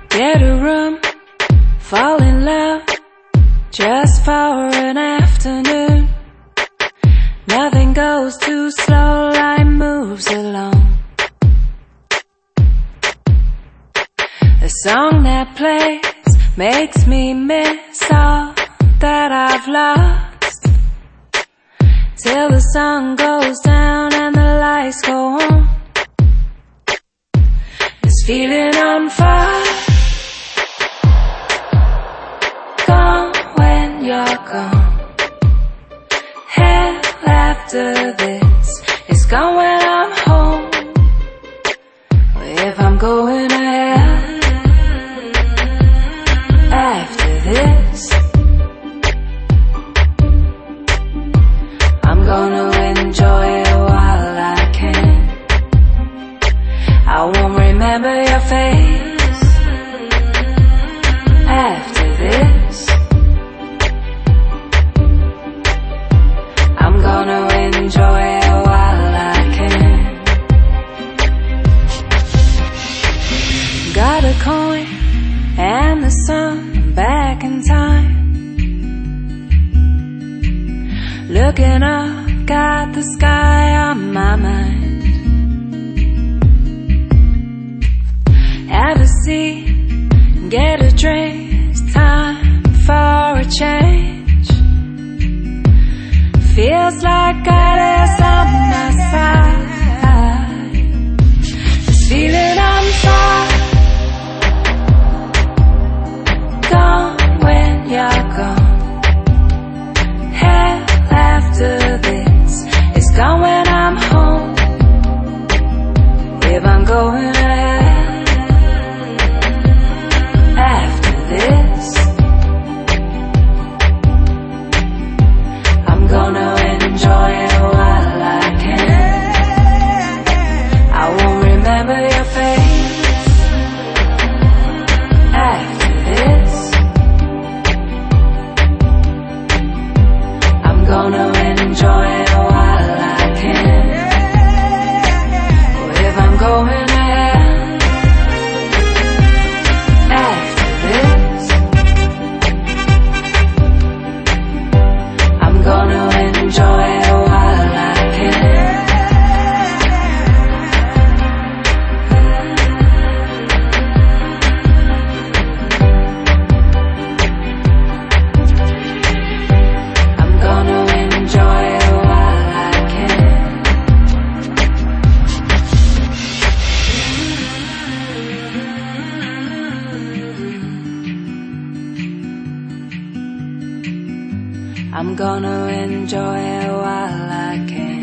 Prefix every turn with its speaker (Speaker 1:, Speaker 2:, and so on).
Speaker 1: Get a room, fall in love, just for an afternoon. Nothing goes too slow, life moves along. The song that plays makes me miss all that I've lost, till the sun goes down and the lights go on. This feeling on fire, gone when you're gone. Hell after this is gone when I'm home. If I'm going to hell after this, I'm gonna enjoy it while I can. I won't remember your face after this. I'm gonna enjoy it while I can. Got a coin and the sun back in time. Looking up, got the sky on my mind. Have a seat, get a drink, it's time for a change. Feels like God is on my side. This feeling on fire, gone when you're gone. Hell after this, it's gone when I'm home. If I'm going to hell after this, I'm gonna enjoy it while I can. I won't remember your face after this. I'm gonna enjoy it while I can. Oh, if I'm going to hell after this, I'm gonna enjoy it while I can. I'm gonna enjoy it while I can. I'm gonna enjoy it while I can.